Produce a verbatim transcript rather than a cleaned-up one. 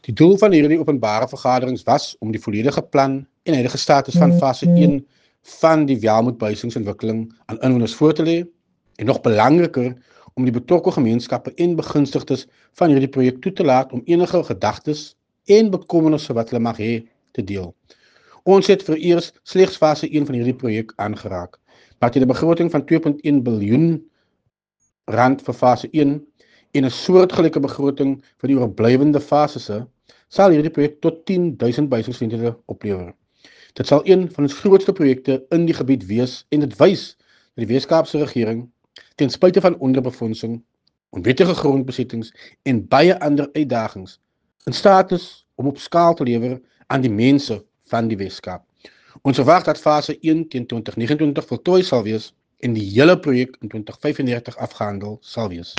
Die doel van hierdie openbare vergaderings was om die volledige plan en huidige status van fase een van die welmoedbuisingsontwikkeling aan inwoners voor te lê en nog belangriker om die betrokke gemeenskappe en begunstigdes van hierdie projek toe te laat om enige gedagtes en bekommernisse wat hulle mag hê te deel. Ons het vereers slegs fase een van hierdie projek aangeraak, maar teen 'n begroting van twee komma een biljoen rand vir fase een en 'n soortgelyke begroting vir die oorblywende fases sal hierdie projek tot tien duisend buisingsgeleenthede oplewer. Dit sal een van ons grootste projekte in die gebied wees en dit wys dat die Wes-Kaapse regering ten spyte van onderbefondsing, onwettige grondbesittings en baie ander uitdagings in staat is om op skaal te lewer aan die mense van die Wes-Kaap. Ons verwag dat fase een teen twintig negenentwintig voltooi sal wees en die hele projek in twintig vyf en dertig afgehandel sal wees.